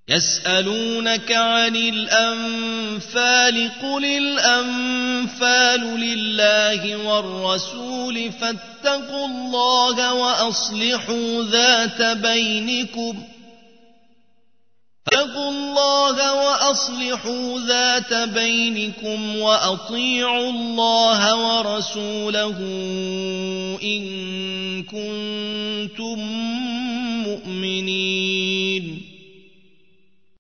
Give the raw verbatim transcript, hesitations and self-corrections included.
يسألونك عن الأنفال قل الأنفال لله والرسول فاتقوا الله وأصلحوا ذات بينكم فاتقوا الله وأصلحوا ذات بينكم وأطيعوا الله ورسوله إن كنتم مؤمنين